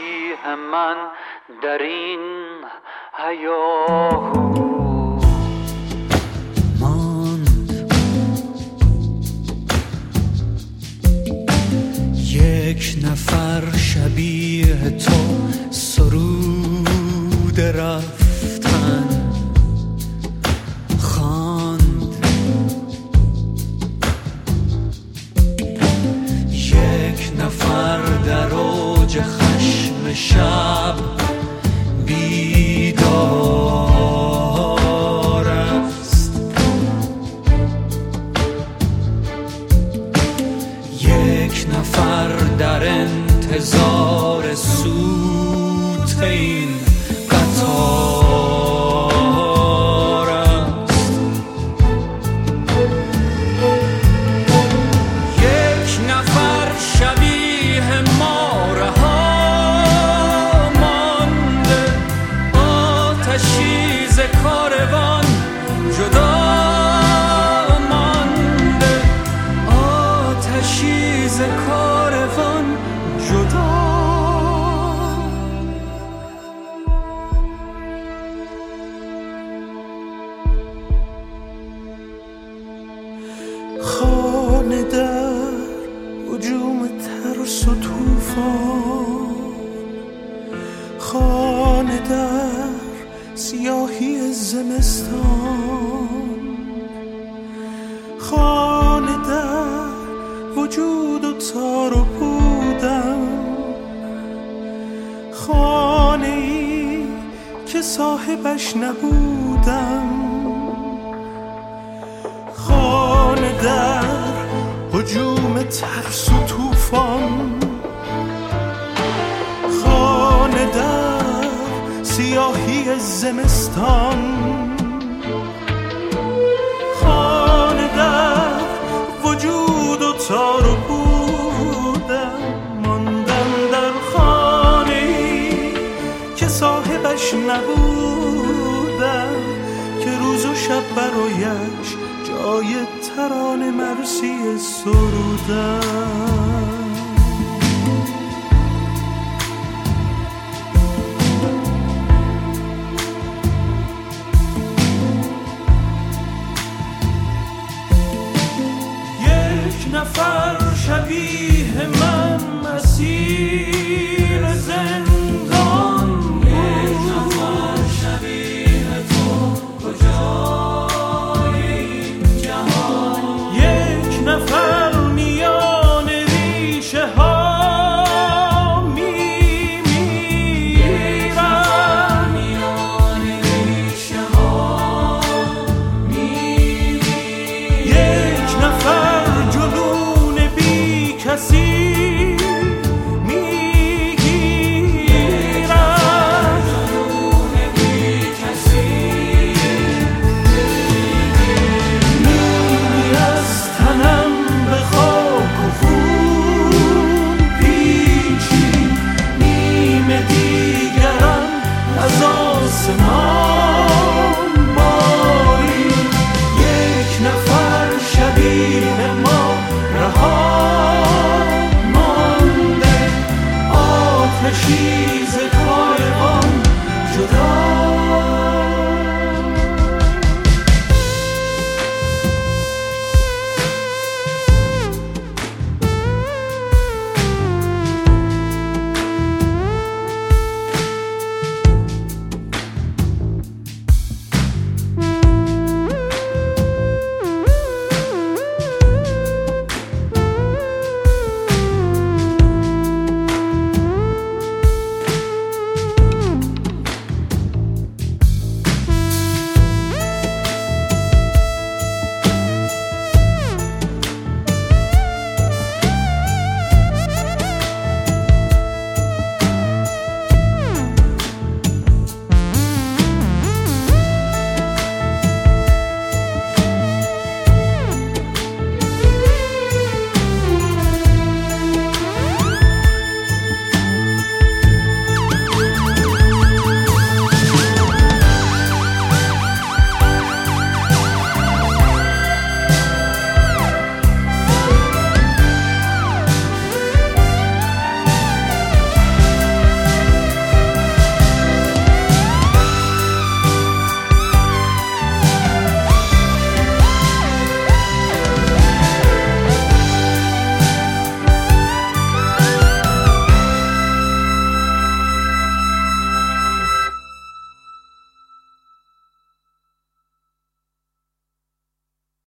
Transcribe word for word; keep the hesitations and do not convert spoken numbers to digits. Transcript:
شبیه من در این هیاهو یک نفر شبیه تو سرود رفتن خواند، یک نفر در اوج خشم شب بیدار است، یک نفر در انتظار سوت این قطار است، یک نفر شبیه ما رها مانده، آتشی ز کاروان جدا مانده، آتشی ز کاروان جدا. خانه در هجوم ترس و طوفان، خانه در سیاهی زمستان، خانه در وجود و تار و پودم، خانه ای که صاحبش نبودم، خانه در هجوم ترس و طوفان، خانه در سیاهی زمستان، خانه در وجود و تار و بودم، ماندم در خانه ای که صاحبش نبودم، که روز و شب برایش جای ترانه مرسی سرودم.